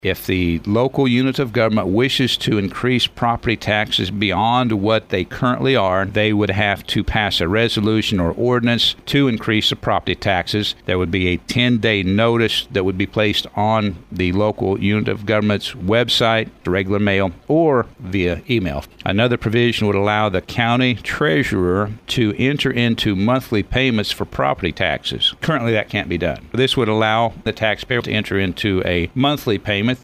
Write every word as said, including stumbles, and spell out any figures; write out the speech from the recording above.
If the local unit of government wishes to increase property taxes beyond what they currently are, they would have to pass a resolution or ordinance to increase the property taxes. There would be a ten-day notice that would be placed on the local unit of government's website, regular mail, or via email. Another provision would allow the county treasurer to enter into monthly payments for property taxes. Currently, that can't be done. This would allow the taxpayer to enter into a monthly payment